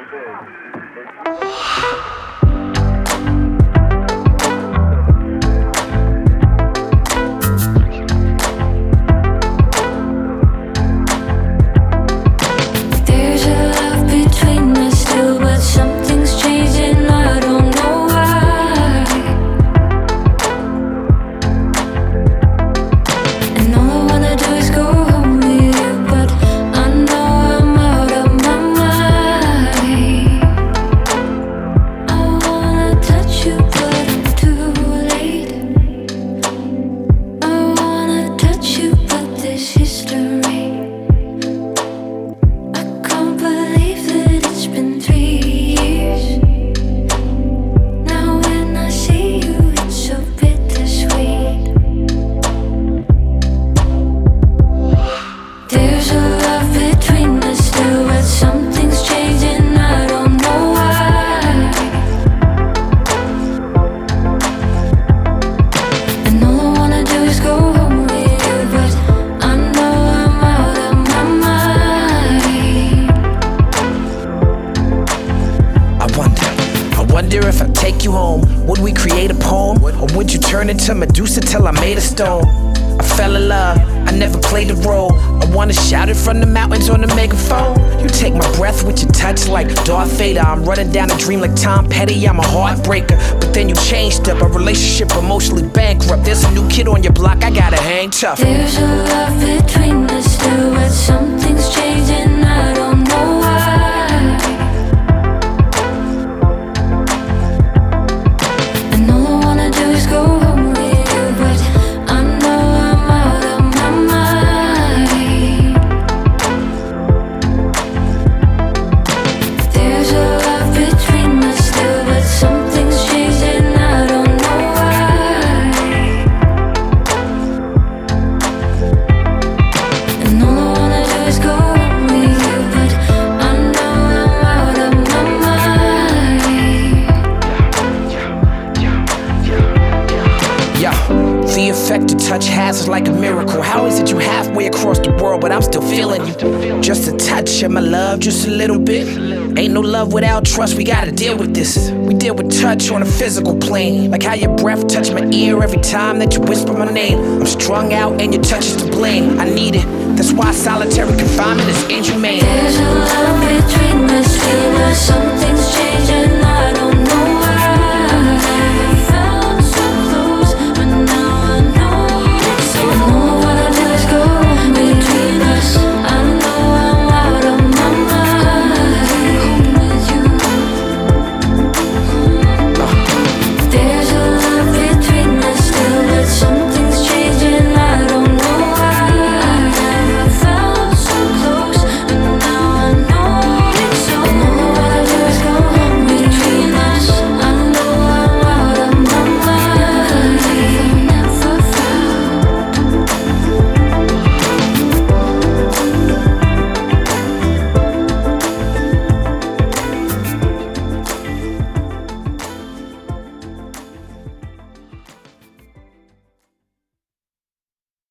If I take you home, would we create a poem? Or would you turn into Medusa till I made a stone? I fell in love, I never played the role. I wanna shout it from the mountains on the megaphone. You take my breath with your touch like Darth Vader. I'm running down a dream like Tom Petty, I'm a heartbreaker. But then you changed up, a relationship emotionally bankrupt. There's a new kid on your block, I gotta hang tough. There's a love between us still, but something's changing, I don't know why. Go home with you, but I know I'm out of my mind. There's a love between us still, but something's changing, I don't know why. And all I wanna do is go home with you, but I know I'm out of my mind. The effect a touch has is like a miracle. How is it you halfway across the world, but I'm still feeling you? Just a touch of my love, just a little bit. Ain't no love without trust, we gotta deal with this. We deal with touch on a physical plane, like how your breath touch my ear every time that you whisper my name. I'm strung out and your touch is to blame. I need it, that's why solitary confinement is inhumane.